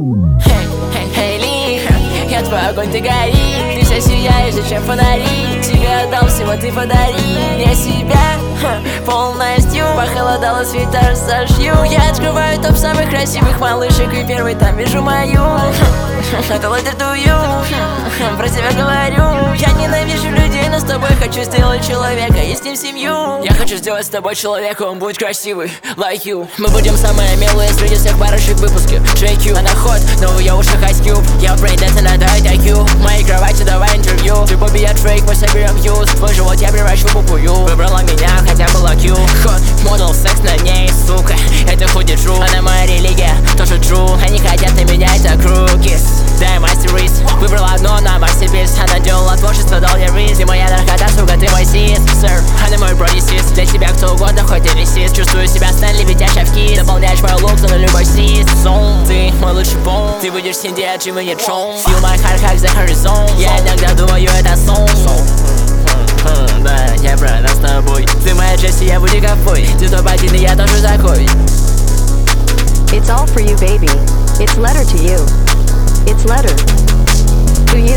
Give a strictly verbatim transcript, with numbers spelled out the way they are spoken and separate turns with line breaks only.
Хейли, я твой огонь, ты гори. Ты вся сияешь, зачем фонари? Тебе отдам всего, ты подари мне себя полностью. Похолодало, свитер сошью. Я открываю топ самых красивых малышек, и первый там вижу мою. Это лайдер тую, про тебя говорю. Я ненавижу людей, но с тобой хочу сделать человека и с ним семью. Я хочу сделать с тобой человека, он будет красивый, like you. Мы будем самые милые среди всех парочек в выпуске джей кью. Она ход, но я уши Ice Cube. Я брейн-дэнсер на ай кью. В моей кровати давай интервью. Ты Бобби, я Дрейк, мы соберем юз. Твой живот я превращу в букву Ю. Выбрала меня, хотя была Q. Ход, модел, секс на ней, сука. Это худи true. Она моя религия, тоже true. Они хотят на меня, это крукис. Дай мастерис. Выбрала одно на мастерпис. Она делала творчество, дал я рис. Ты моя наркота, сука, ты мой сис. Сэр, она мой бродисис. Для тебя кто угодно, хоть и ресис. Чувствую себя Стэнли, ведящая в кис. Дополняешь мой лук, за любой сис. Сон, ты мой лучший бон. Ты будешь сидеть, а Джимми не трон. Feel my heart, как the horizon. Я иногда думаю, это сон. Да, я про нас с тобой. Ты моя Джесси, я буду ковбой. Ты топ-один, и я тоже такой.
It's all for you, baby. It's letter to you. It's letter to you.